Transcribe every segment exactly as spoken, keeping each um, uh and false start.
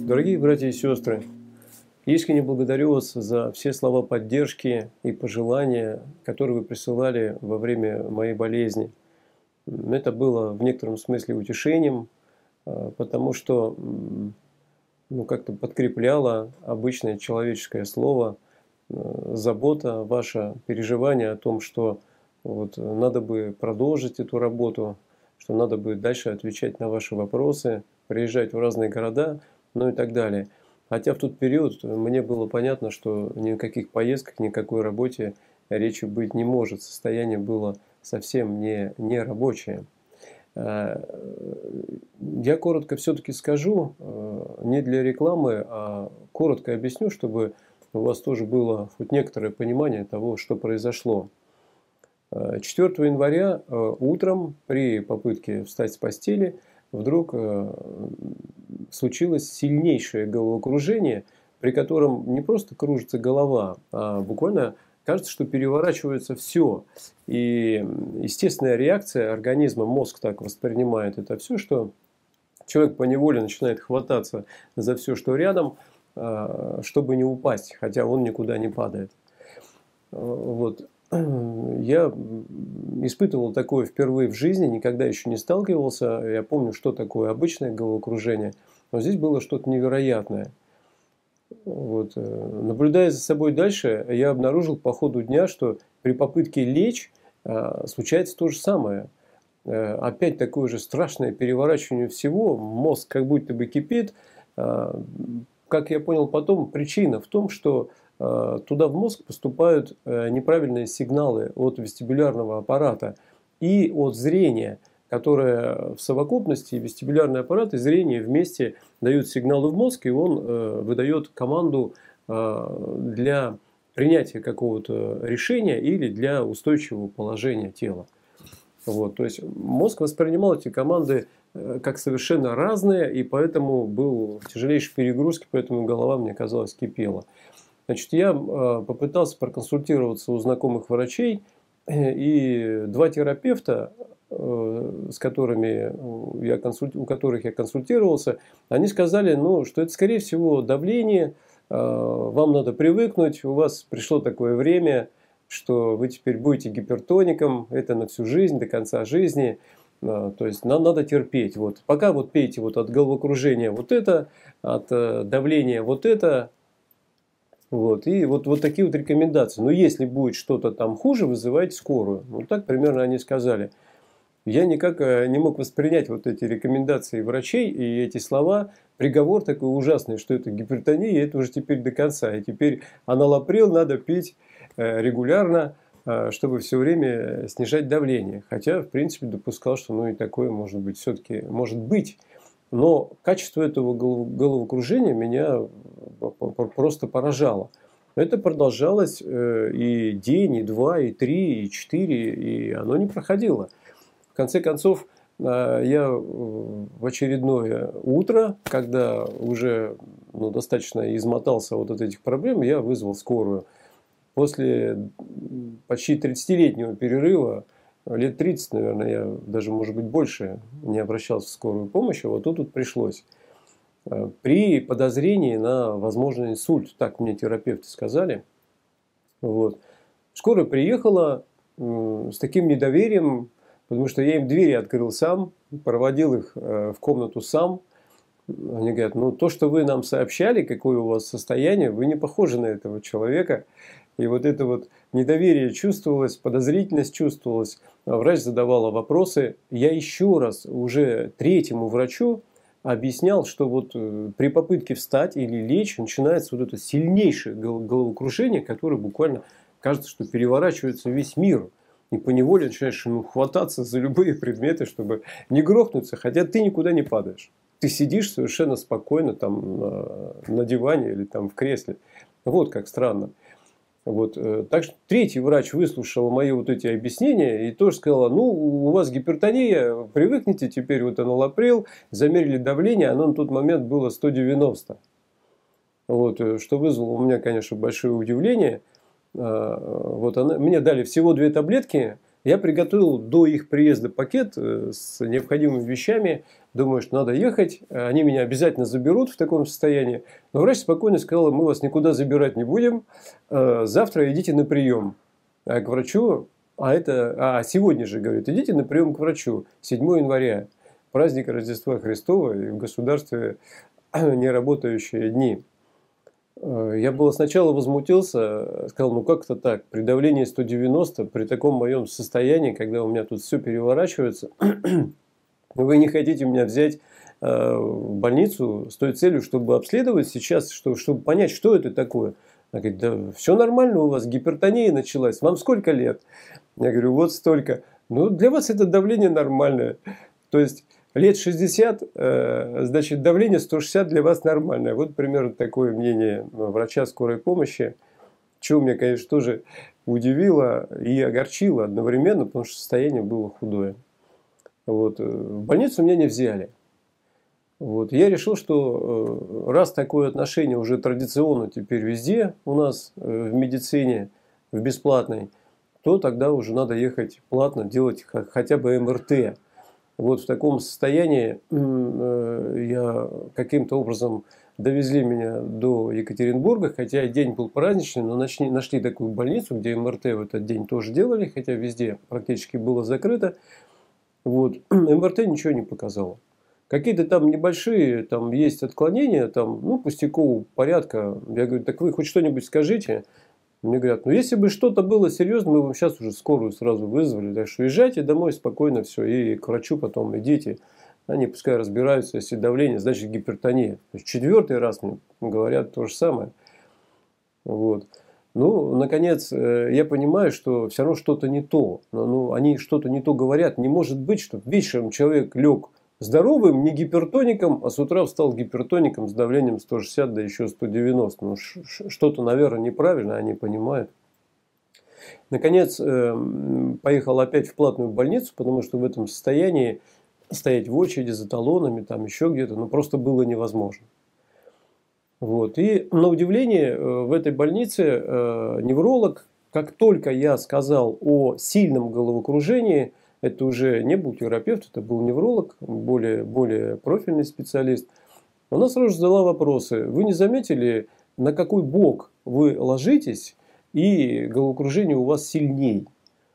Дорогие братья и сестры, искренне благодарю вас за все слова поддержки и пожелания, которые вы присылали во время моей болезни. Это было в некотором смысле утешением, потому что ну, как-то подкрепляло обычное человеческое слово, забота, ваше переживание о том, что вот, надо бы продолжить эту работу, что надо бы дальше отвечать на ваши вопросы, приезжать в разные города, ну и так далее. Хотя в тот период мне было понятно, что ни о каких поездках, ни о какой работе речи быть не может. Состояние было совсем не, не рабочее. Я коротко все-таки скажу, не для рекламы, а коротко объясню, чтобы у вас тоже было хоть некоторое понимание того, что произошло. четвёртого января утром при попытке встать с постели вдруг случилось сильнейшее головокружение, при котором не просто кружится голова, а буквально кажется, что переворачивается все. И естественная реакция организма, мозг так воспринимает это все, что человек поневоле начинает хвататься за все, что рядом, чтобы не упасть, хотя он никуда не падает. Вот. Я испытывал такое впервые в жизни, никогда еще не сталкивался. Я помню, что такое обычное головокружение, но здесь было что-то невероятное. Вот. Наблюдая за собой дальше, я обнаружил по ходу дня, что при попытке лечь случается то же самое. Опять такое же страшное переворачивание всего, мозг как будто бы кипит. Как я понял потом, причина в том, что туда в мозг поступают неправильные сигналы от вестибулярного аппарата и от зрения, которое в совокупности, вестибулярный аппарат и зрение вместе дают сигналы в мозг, и он выдает команду для принятия какого-то решения или для устойчивого положения тела. Вот, то есть мозг воспринимал эти команды как совершенно разные, и поэтому был в тяжелейшей перегрузке, поэтому голова, мне казалось, кипела. Значит, я попытался проконсультироваться у знакомых врачей, и два терапевта, с которыми я консуль... у которых я консультировался, они сказали, ну, что это, скорее всего, давление, вам надо привыкнуть, у вас пришло такое время, что вы теперь будете гипертоником, это на всю жизнь, до конца жизни, то есть нам надо терпеть. Вот. Пока вот пейте вот от головокружения вот это, от давления вот это. Вот. И вот, вот такие вот рекомендации. Но если будет что-то там хуже, вызывайте скорую. Вот так примерно они сказали. Я никак не мог воспринять вот эти рекомендации врачей и эти слова. Приговор такой ужасный, что это гипертония, и это уже теперь до конца. И теперь аналаприл надо пить регулярно, чтобы все время снижать давление. Хотя, в принципе, допускал, что ну и такое может быть все-таки может быть. Но качество этого головокружения меня просто поражало. Это продолжалось и день, и два, и три, и четыре, и оно не проходило. В конце концов, я в очередное утро, когда уже ну, достаточно измотался вот от этих проблем, я вызвал скорую. После почти тридцатилетнего перерыва, лет тридцать, наверное, я даже, может быть, больше не обращался в скорую помощь, а вот тут, тут пришлось. При подозрении на возможный инсульт, так мне терапевты сказали. Вот. Скорая приехала с таким недоверием, потому что я им двери открыл сам, проводил их в комнату сам. Они говорят, ну то, что вы нам сообщали, какое у вас состояние, вы не похожи на этого человека. И вот это вот недоверие чувствовалось, подозрительность чувствовалась. Врач задавала вопросы. Я еще раз уже третьему врачу объяснял, что вот при попытке встать или лечь начинается вот это сильнейшее головокружение, которое буквально кажется, что переворачивается весь мир. И поневоле начинаешь ну, хвататься за любые предметы, чтобы не грохнуться, хотя ты никуда не падаешь. Ты сидишь совершенно спокойно там на, на диване или там в кресле. Вот как странно. Вот. Так что третий врач выслушал мои вот эти объяснения и тоже сказал, ну, у вас гипертония, привыкните, теперь вот аналаприл, замерили давление, оно на тот момент было сто девяносто. Вот. Что вызвало у меня, конечно, большое удивление. Вот она, мне дали всего две таблетки Я приготовил до их приезда пакет с необходимыми вещами. Думаю, что надо ехать. Они меня обязательно заберут в таком состоянии. Но врач спокойно сказал: мы вас никуда забирать не будем. Завтра идите на прием. А к врачу, а это, а сегодня же, говорит, идите на прием к врачу. седьмого января. Праздник Рождества Христова и в государстве неработающие дни. Я было сначала возмутился, сказал, ну как это так, при давлении сто девяносто, при таком моем состоянии, когда у меня тут все переворачивается, вы не хотите меня взять в больницу с той целью, чтобы обследовать сейчас, чтобы, чтобы понять, что это такое. Она говорит, да все нормально у вас, гипертония началась, вам сколько лет? Я говорю, вот столько. Ну для вас это давление нормальное. То есть лет шестьдесят, значит, давление сто шестьдесят для вас нормальное. Вот примерно такое мнение врача скорой помощи. Чего меня, конечно, тоже удивило и огорчило одновременно, потому что состояние было худое. Вот. В больницу меня не взяли. Вот. Я решил, что раз такое отношение уже традиционно теперь везде у нас в медицине, в бесплатной, то тогда уже надо ехать платно, делать хотя бы эм эр тэ. Вот в таком состоянии я каким-то образом довезли меня до Екатеринбурга, хотя день был праздничный, но нашли, нашли такую больницу, где эм эр тэ в этот день тоже делали, хотя везде практически было закрыто. Вот. эм эр тэ ничего не показало. Какие-то там небольшие, там есть отклонения, там, ну, пустякового порядка. Я говорю, так вы хоть что-нибудь скажите. Мне говорят, ну если бы что-то было серьезно, мы вам сейчас уже скорую сразу вызвали. Так что езжайте домой спокойно, все, и к врачу потом идите. Они пускай разбираются, если давление, значит гипертония. То есть четвертый раз мне говорят то же самое. Вот. Ну, наконец, я понимаю, что все равно что-то не то. Ну, они что-то не то говорят. Не может быть, что вечером человек лег здоровым, не гипертоником, а с утра встал гипертоником с давлением сто шестьдесят, да еще сто девяносто. Ну, что-то, наверное, неправильно, они понимают. Наконец, поехал опять в платную больницу, потому что в этом состоянии стоять в очереди за талонами, там еще где-то, ну, просто было невозможно. Вот. И на удивление в этой больнице невролог, как только я сказал о сильном головокружении, это уже не был терапевт, это был невролог, более, более профильный специалист. Она сразу же задала вопросы. Вы не заметили, на какой бок вы ложитесь, и головокружение у вас сильней?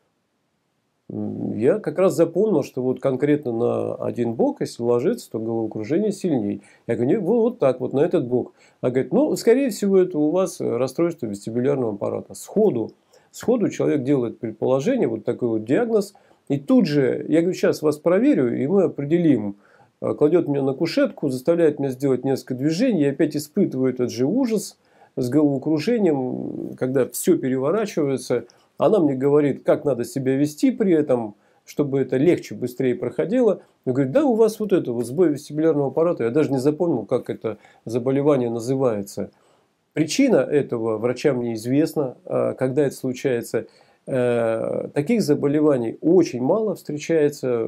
Я как раз запомнил, что вот конкретно на один бок, если ложиться, то головокружение сильней. Я говорю, вот так вот, на этот бок. Она говорит, ну, скорее всего, это у вас расстройство вестибулярного аппарата. Сходу, сходу человек делает предположение, вот такой вот диагноз. И тут же, я говорю, сейчас вас проверю, и мы определим. Кладет меня на кушетку, заставляет меня сделать несколько движений. Я опять испытываю этот же ужас с головокружением, когда все переворачивается. Она мне говорит, как надо себя вести при этом, чтобы это легче, быстрее проходило. Я говорю, да, у вас вот это вот сбой вестибулярного аппарата. Я даже не запомнил, как это заболевание называется. Причина этого врачам неизвестна, когда это случается. Таких заболеваний очень мало встречается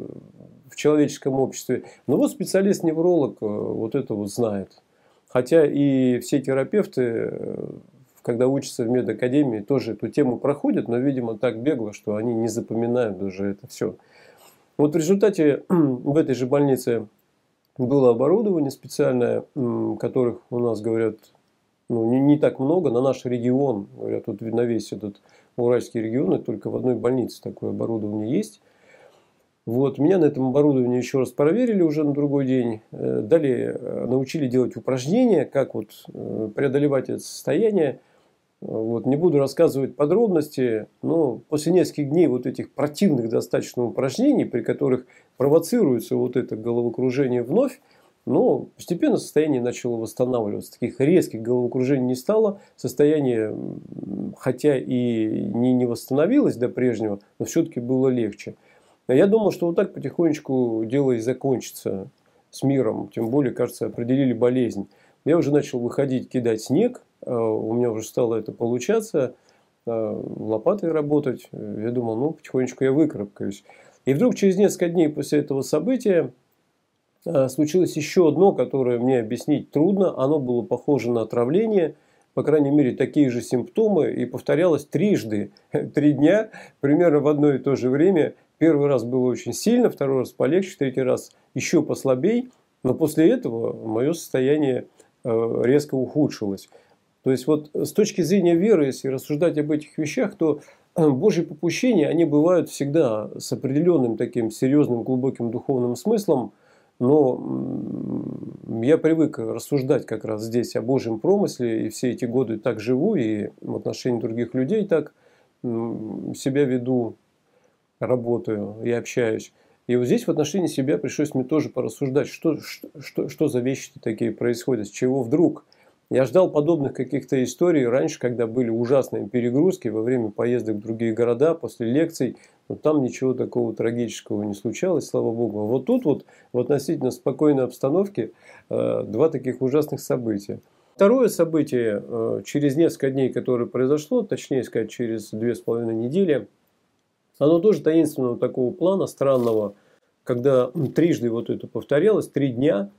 в человеческом обществе. Но вот специалист-невролог вот это вот знает. Хотя и все терапевты, когда учатся в медакадемии, тоже эту тему проходят, но, видимо, так бегло, что они не запоминают уже это все. Вот в результате в этой же больнице было оборудование специальное, которых у нас, говорят, ну, не, не так много. На наш регион, говорят, вот на весь этот Уральский регион, только в одной больнице такое оборудование есть. Вот, меня на этом оборудовании еще раз проверили уже на другой день. Далее научили делать упражнения, как вот преодолевать это состояние. Вот, не буду рассказывать подробности, но после нескольких дней вот этих противных достаточно упражнений, при которых провоцируется вот это головокружение вновь, но постепенно состояние начало восстанавливаться. Таких резких головокружений не стало. Состояние, хотя и не, не восстановилось до прежнего, но все-таки было легче. Я думал, что вот так потихонечку дело и закончится с миром. Тем более, кажется, определили болезнь. Я уже начал выходить, кидать снег. У меня уже стало это получаться. Лопатой работать. Я думал, ну, потихонечку я выкарабкаюсь. И вдруг через несколько дней после этого события случилось еще одно, которое мне объяснить трудно. Оно было похоже на отравление. по крайней мере, такие же симптомы, и повторялось трижды, три дня, примерно в одно и то же время. Первый раз было очень сильно, второй раз полегче, третий раз еще послабей, но после этого мое состояние резко ухудшилось. То есть вот с точки зрения веры, если рассуждать об этих вещах, то Божьи попущения, они бывают всегда с определенным таким серьезным, глубоким духовным смыслом, но я привык рассуждать как раз здесь о Божьем промысле, и все эти годы так живу, и в отношении других людей так себя веду, работаю и общаюсь. И вот здесь в отношении себя пришлось мне тоже порассуждать, что, что, что за вещи такие происходят, с чего вдруг. Я ждал подобных каких-то историй раньше, когда были ужасные перегрузки во время поездок в другие города, после лекций. Но там ничего такого трагического не случалось, слава Богу. А вот тут вот в относительно спокойной обстановке э, два таких ужасных события. Второе событие э, через несколько дней, которое произошло, точнее сказать, через две с половиной недели, оно тоже таинственного такого плана, странного, когда трижды вот это повторялось, три дня,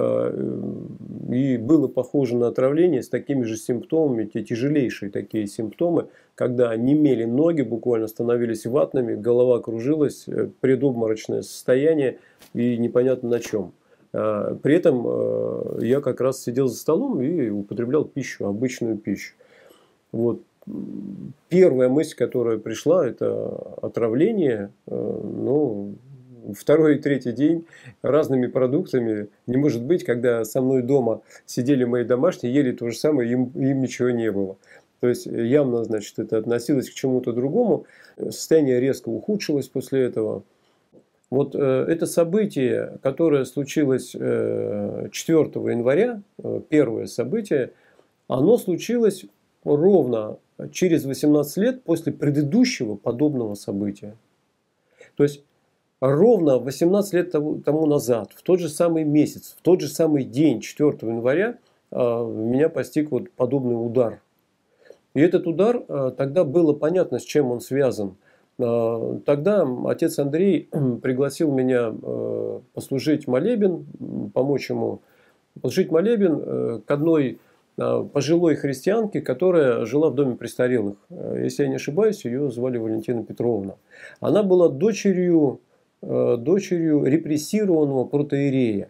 и было похоже на отравление с такими же симптомами, те тяжелейшие такие симптомы, когда немели ноги, буквально становились ватными, голова кружилась, предобморочное состояние и непонятно на чем. При этом я как раз сидел за столом и употреблял пищу, обычную пищу. Вот. Первая мысль, которая пришла, это отравление, ну, второй и третий день разными продуктами. Не может быть, когда со мной дома сидели мои домашние, ели то же самое, им, им ничего не было. То есть явно, значит, это относилось к чему-то другому. Состояние резко ухудшилось после этого. Вот э, это событие, которое случилось э, четвёртого января, э, первое событие, оно случилось ровно через восемнадцать лет после предыдущего подобного события. То есть ровно восемнадцать лет тому назад, в тот же самый месяц, в тот же самый день, четвёртого января, меня постиг вот подобный удар. И этот удар, тогда было понятно, с чем он связан. Тогда отец Андрей пригласил меня послужить молебен, помочь ему послужить молебен к одной пожилой христианке, которая жила в доме престарелых. Если я не ошибаюсь, ее звали Валентина Петровна. Она была дочерью дочерью репрессированного протоиерея.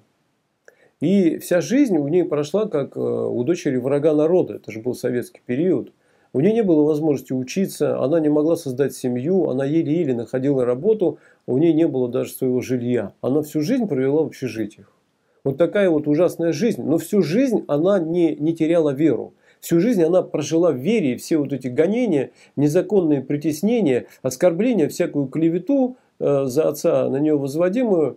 И вся жизнь у нее прошла как у дочери врага народа. Это же был советский период. У нее не было возможности учиться, она не могла создать семью, она еле-еле находила работу, у нее не было даже своего жилья. Она всю жизнь провела в общежитиях. Вот такая вот ужасная жизнь. Но всю жизнь она не, не теряла веру. Всю жизнь она прожила в вере, и все вот эти гонения, незаконные притеснения, оскорбления, всякую клевету за отца на нее возводимую,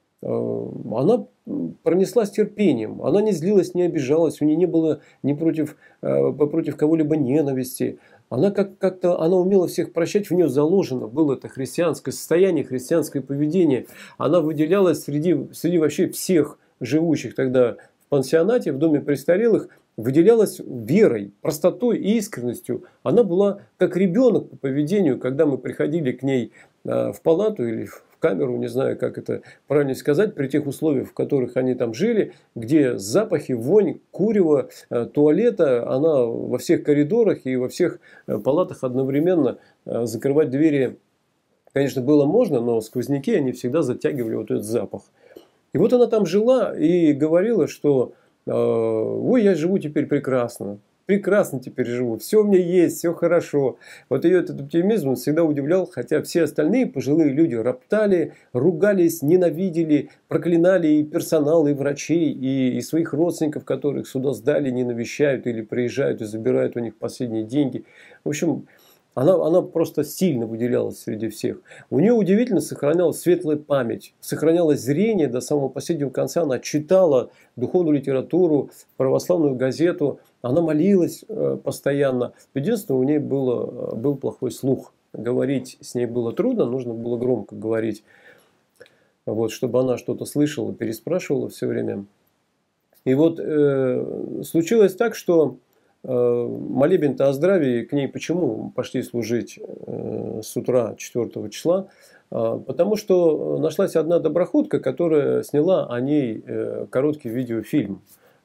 она пронесла с терпением. Она не злилась, не обижалась, у нее не было ни против, против кого-либо ненависти. Она как- как-то она умела всех прощать, в нее заложено было это христианское состояние, христианское поведение. Она выделялась среди, среди вообще всех живущих тогда в пансионате, в доме престарелых, выделялась верой, простотой и искренностью. Она была как ребенок по поведению, когда мы приходили к ней в палату или в камеру, не знаю, как это правильно сказать, при тех условиях, в которых они там жили, где запахи, вонь, курево, туалета, она во всех коридорах и во всех палатах одновременно закрывать двери, конечно, было можно, но сквозняки, они всегда затягивали вот этот запах. И вот она там жила и говорила, что ой, я живу теперь прекрасно. Прекрасно теперь живу, все у меня есть, все хорошо. Вот ее этот оптимизм он всегда удивлял, хотя все остальные пожилые люди роптали, ругались, ненавидели, проклинали и персонал, и врачей, и, и своих родственников, которых сюда сдали, не навещают или приезжают и забирают у них последние деньги. В общем, она, она просто сильно выделялась среди всех. У нее удивительно сохранялась светлая память, сохранялось зрение до самого последнего конца. Она читала духовную литературу, православную газету, она молилась постоянно. Единственное, у нее было, был плохой слух. Говорить с ней было трудно, нужно было громко говорить, вот, чтобы она что-то слышала, переспрашивала все время. И вот э, случилось так, что молебен-то о здравии к ней почему пошли служить с утра четвёртого числа? Потому что нашлась одна доброходка, которая сняла о ней короткий видеофильм.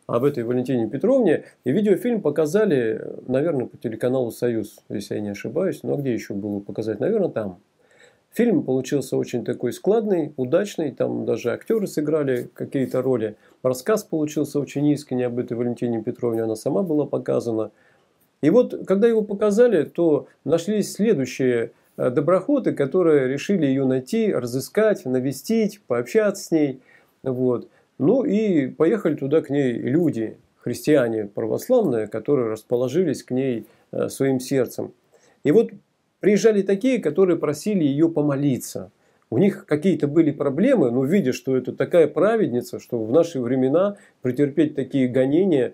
об этой Валентине Петровне. И видеофильм показали, наверное, по телеканалу «Союз», если я не ошибаюсь. Но где еще было показать? Наверное, там. Фильм получился очень такой складный, удачный. Там даже актеры сыграли какие-то роли. Рассказ получился очень искренний об этой Валентине Петровне. Она сама была показана. И вот, когда его показали, то нашлись следующие доброхоты, которые решили ее найти, разыскать, навестить, пообщаться с ней. Вот. Ну и поехали туда к ней люди, христиане православные, которые расположились к ней своим сердцем. И вот приезжали такие, которые просили ее помолиться. У них какие-то были проблемы, но видя, что это такая праведница, что в наши времена претерпеть такие гонения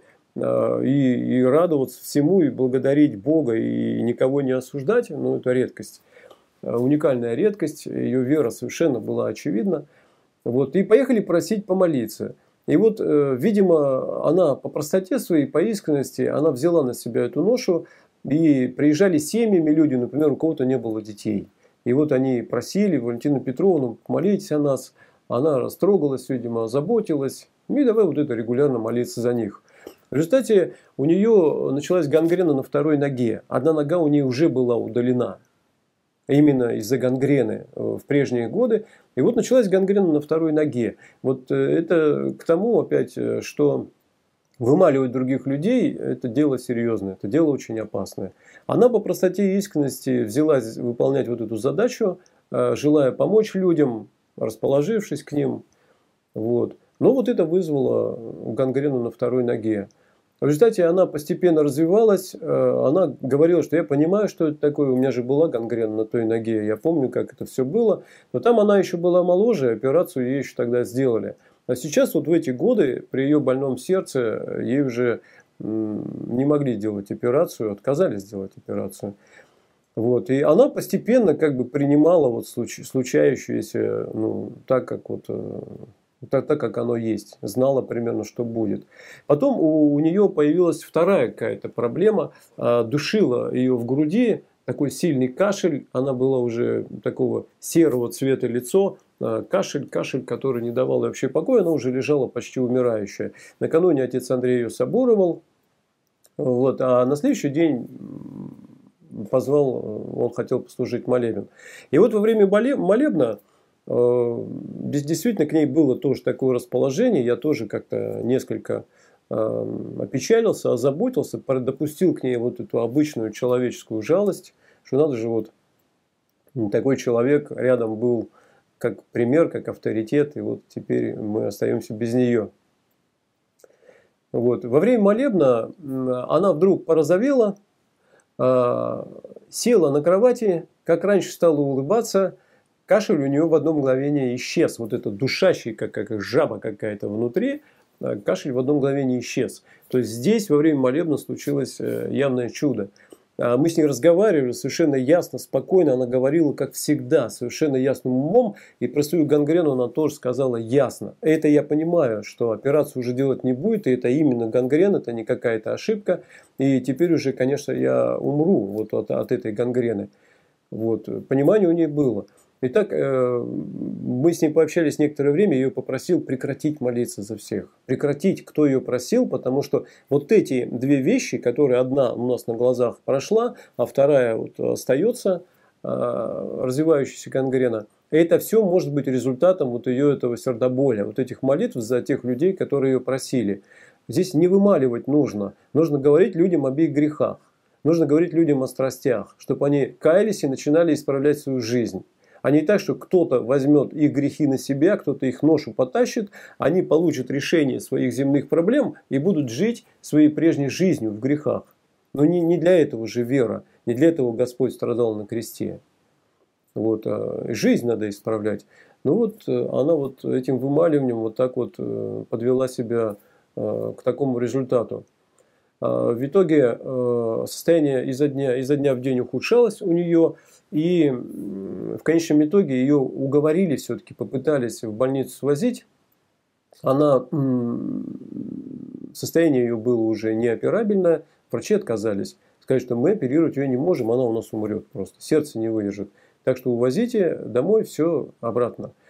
и, и радоваться всему, и благодарить Бога, и никого не осуждать, ну это редкость. Уникальная редкость, ее вера совершенно была очевидна. Вот, и поехали просить помолиться. И вот, видимо, она по простоте своей, по искренности, она взяла на себя эту ношу. И приезжали семьями люди, например, у кого-то не было детей. И вот они просили Валентину Петровну, помолитесь о нас. Она растрогалась, видимо, озаботилась. И давай вот это регулярно молиться за них. В результате у нее началась гангрена на второй ноге. Одна нога у нее уже была удалена. Именно из-за гангрены в прежние годы. И вот началась гангрена на второй ноге. Вот это к тому опять, что вымаливать других людей – это дело серьезное, это дело очень опасное. Она по простоте и искренности взялась выполнять вот эту задачу, желая помочь людям, расположившись к ним. Вот. Но вот это вызвало гангрену на второй ноге. В результате она постепенно развивалась. Она говорила, что я понимаю, что это такое. У меня же была гангрена на той ноге. Я помню, как это все было. Но там она еще была моложе. Операцию ей еще тогда сделали. А сейчас вот в эти годы при ее больном сердце ей уже не могли делать операцию. Отказались делать операцию. Вот. И она постепенно как бы принимала вот случающееся ну, так, как вот... Так, так как оно есть, знала примерно, что будет. Потом у, у нее появилась вторая какая-то проблема, а, душила ее в груди, такой сильный кашель, она была уже такого серого цвета лицо, а, кашель, кашель, который не давал ей вообще покоя, она уже лежала почти умирающая. Накануне отец Андрей ее соборовал, вот, а на следующий день позвал, он хотел послужить молебен. И вот во время молебна действительно к ней было тоже такое расположение. Я тоже как-то несколько опечалился, озаботился, допустил к ней вот эту обычную человеческую жалость, что надо же вот такой человек рядом был как пример, как авторитет, и вот теперь мы остаемся без нее. Вот. Во время молебна она вдруг порозовела, села на кровати, как раньше стала улыбаться. Кашель у нее в одно мгновение исчез. Вот этот душащий, как, как жаба какая-то внутри, кашель в одно мгновение исчез. То есть здесь во время молебна случилось явное чудо. Мы с ней разговаривали совершенно ясно, спокойно. Она говорила, как всегда, совершенно ясным умом. И про свою гангрену она тоже сказала ясно. Это я понимаю, что операцию уже делать не будет. И это именно гангрена, это не какая-то ошибка. И теперь уже, конечно, я умру вот от, от этой гангрены. Вот. Понимание у нее было. Итак, мы с ней пообщались некоторое время, я ее попросил прекратить молиться за всех. Прекратить, кто ее просил, потому что вот эти две вещи, которые одна у нас на глазах прошла, а вторая вот остается, развивающаяся гангрена, это все может быть результатом вот ее этого сердоболя, вот этих молитв за тех людей, которые ее просили. Здесь не вымаливать нужно, нужно говорить людям об их грехах, нужно говорить людям о страстях, чтобы они каялись и начинали исправлять свою жизнь. А не так, что кто-то возьмет их грехи на себя, кто-то их ношу потащит, они получат решение своих земных проблем и будут жить своей прежней жизнью в грехах. Но не, не для этого же вера, не для этого Господь страдал на кресте. Вот, жизнь надо исправлять. Ну вот она вот этим вымаливанием вот так вот подвела себя к такому результату. В итоге состояние изо дня, изо дня в день ухудшалось у нее. И в конечном итоге ее уговорили, все-таки попытались в больницу свозить. Она, состояние ее было уже неоперабельное. Врачи отказались. Сказали, что мы оперировать ее не можем, она у нас умрет просто. Сердце не выдержит. Так что увозите домой, все обратно.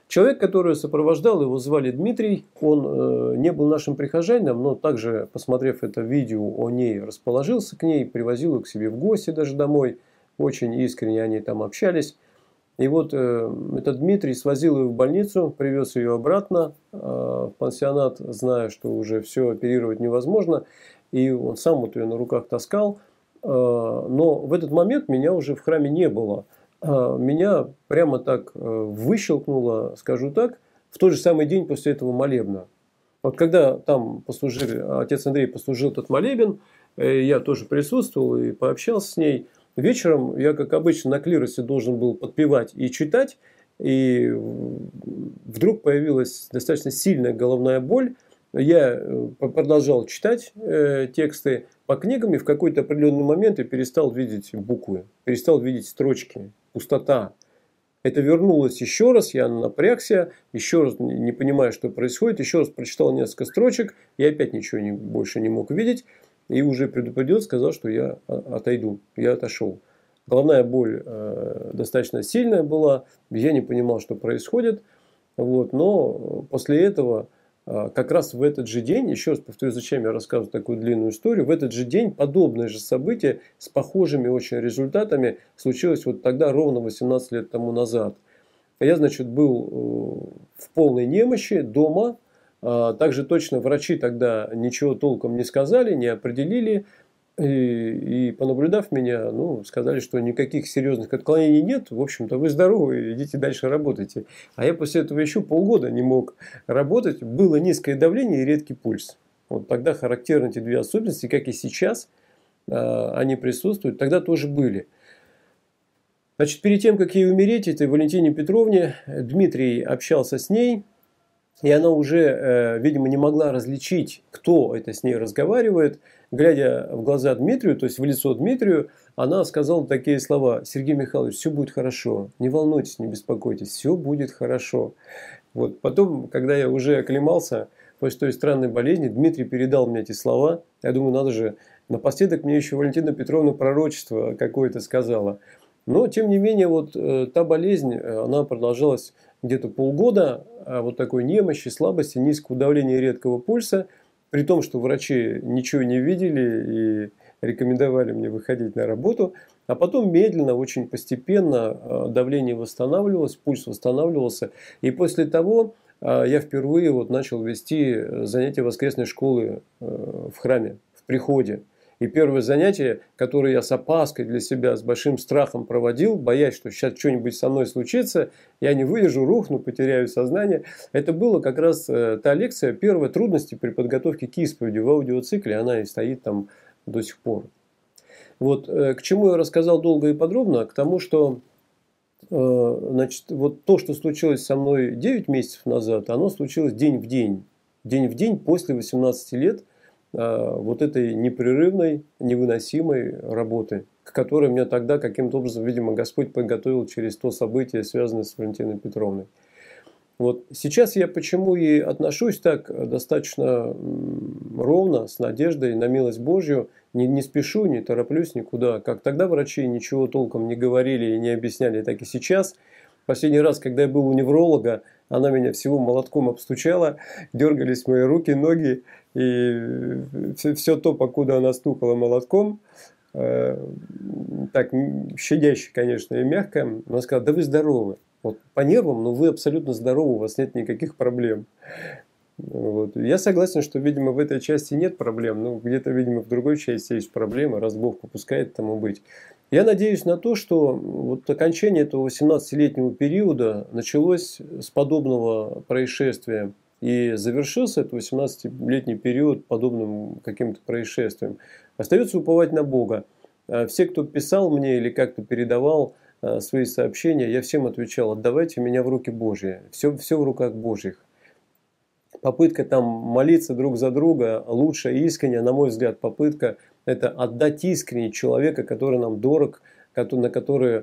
Человек, который сопровождал, его звали Дмитрий, он э, не был нашим прихожанином, но также, посмотрев это видео о ней, расположился к ней, привозил ее к себе в гости даже домой. Очень искренне они там общались. И вот э, этот Дмитрий свозил ее в больницу, привез ее обратно э, в пансионат, зная, что уже все оперировать невозможно. И он сам вот ее на руках таскал. Э, но в этот момент меня уже в храме не было. Меня прямо так выщелкнуло, скажу так, в тот же самый день после этого молебна. Вот когда там послужили, отец Андрей послужил этот молебен, я тоже присутствовал и пообщался с ней. Вечером я, как обычно, на клиросе должен был подпевать и читать. И вдруг появилась достаточно сильная головная боль. Я продолжал читать э, тексты по книгам, и в какой-то определенный момент я перестал видеть буквы, перестал видеть строчки, пустота. Это вернулось еще раз, я напрягся, еще раз не понимая, что происходит, еще раз прочитал несколько строчек, и опять ничего не, больше не мог видеть, и уже предупредил, сказал, что я отойду, я отошел. Головная боль э, достаточно сильная была, я не понимал, что происходит, вот, но после этого... Как раз в этот же день, еще раз повторю, зачем я рассказываю такую длинную историю, в этот же день подобное же событие с похожими очень результатами случилось вот тогда, ровно восемнадцать лет тому назад. Я, значит, был в полной немощи дома, также точно врачи тогда ничего толком не сказали, не определили. И, и понаблюдав меня, ну, сказали, что никаких серьезных отклонений нет. В общем-то, вы здоровы, идите дальше работайте. А я после этого еще полгода не мог работать. Было низкое давление и редкий пульс. Вот тогда характерны эти две особенности, как и сейчас они присутствуют. Тогда тоже были. Значит, перед тем, как ей умереть, этой Валентине Петровне, Дмитрий общался с ней. И она уже, видимо, не могла различить, кто это с ней разговаривает. Глядя в глаза Дмитрию, то есть в лицо Дмитрию, она сказала такие слова: Сергей Михайлович, все будет хорошо, не волнуйтесь, не беспокойтесь, все будет хорошо. Вот. Потом, когда я уже оклемался после той странной болезни, Дмитрий передал мне эти слова. Я думаю, надо же, напоследок мне еще Валентина Петровна пророчество какое-то сказала. Но, тем не менее, вот э, та болезнь, она продолжалась где-то полгода, а вот такой немощи, слабости, низкого давления и редкого пульса, при том, что врачи ничего не видели и рекомендовали мне выходить на работу. А потом медленно, очень постепенно давление восстанавливалось, пульс восстанавливался. И после того я впервые вот начал вести занятия воскресной школы в храме, в приходе. И первое занятие, которое я с опаской для себя, с большим страхом проводил, боясь, что сейчас что-нибудь со мной случится, я не выдержу, рухну, потеряю сознание. Это было как раз та лекция, первые трудности при подготовке к исповеди в аудиоцикле, она и стоит там до сих пор. Вот к чему я рассказал долго и подробно, к тому, что значит, вот то, что случилось со мной девять месяцев назад, оно случилось день в день. День в день после восемнадцати лет. Вот этой непрерывной, невыносимой работы, к которой меня тогда каким-то образом, видимо, Господь подготовил через то событие, связанное с Валентиной Петровной. Вот сейчас я почему и отношусь так достаточно ровно, с надеждой на милость Божью, не, не спешу, не тороплюсь никуда. Как тогда врачи ничего толком не говорили и не объясняли, так и сейчас. Последний раз, когда я был у невролога, она меня всего молотком обстучала, дергались мои руки, ноги, и все, все то, покуда она стукала молотком, э, так щадяще, конечно, и мягко, она сказала: да вы здоровы, вот, по нервам, но вы абсолютно здоровы, у вас нет никаких проблем. Вот. Я согласен, что, видимо, в этой части нет проблем, но где-то, видимо, в другой части есть проблемы, раз Бог попускает тому быть. Я надеюсь на то, что вот окончание этого восемнадцатилетнего периода началось с подобного происшествия. И завершился этот восемнадцатилетний период подобным каким-то происшествием. Остается уповать на Бога. Все, кто писал мне или как-то передавал свои сообщения, я всем отвечал: отдавайте меня в руки Божьи. Все, все в руках Божьих. Попытка там молиться друг за друга, лучшая и искренняя, на мой взгляд, попытка – это отдать искренне человека, который нам дорог, на который,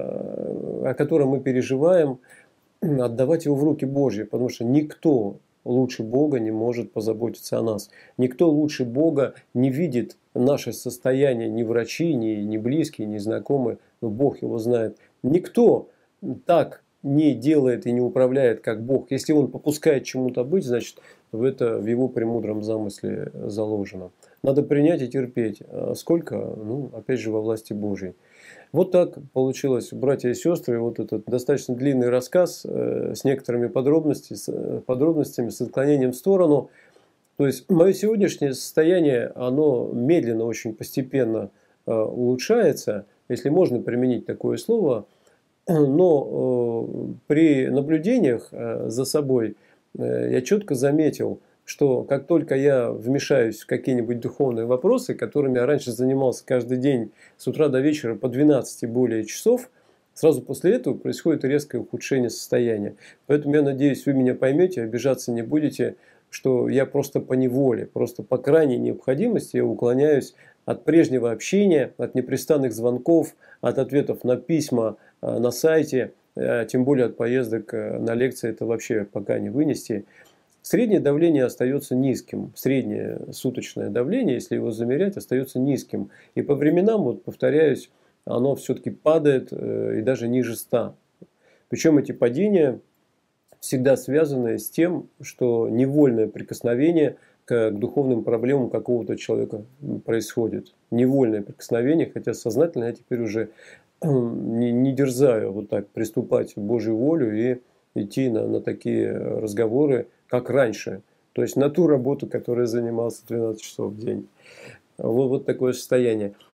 о котором мы переживаем, отдавать его в руки Божьи, потому что никто лучше Бога не может позаботиться о нас. Никто лучше Бога не видит наше состояние, ни врачи, ни, ни близкие, ни знакомые, но Бог его знает. Никто так не делает и не управляет как Бог, если он попускает чему-то быть, значит, в это в его премудром замысле заложено. Надо принять и терпеть. А сколько? Ну, опять же, во власти Божьей. Вот так получилось, братья и сестры, вот этот достаточно длинный рассказ э, с некоторыми подробностями, с, подробностями, с отклонением в сторону. То есть мое сегодняшнее состояние, оно медленно, очень постепенно э, улучшается, если можно применить такое слово, но э, при наблюдениях э, за собой э, я четко заметил, что как только я вмешаюсь в какие-нибудь духовные вопросы, которыми я раньше занимался каждый день с утра до вечера по двенадцать и более часов, сразу после этого происходит резкое ухудшение состояния. Поэтому я надеюсь, вы меня поймете, обижаться не будете, что я просто по неволе, просто по крайней необходимости я уклоняюсь от прежнего общения, от непрестанных звонков, от ответов на письма э, на сайте, э, тем более от поездок э, на лекции, это вообще пока не вынести. Среднее давление остается низким. Среднее суточное давление, если его замерять, остается низким. И по временам, вот повторяюсь, оно все-таки падает э, и даже ниже ста. Причем эти падения всегда связаны с тем, что невольное прикосновение к, к духовным проблемам какого-то человека происходит. Невольное прикосновение, хотя сознательно я теперь уже не, не дерзаю вот так приступать в Божью волю и идти на, на такие разговоры, как раньше. То есть на ту работу, которой я занимался двенадцать часов в день. Вот, вот такое состояние.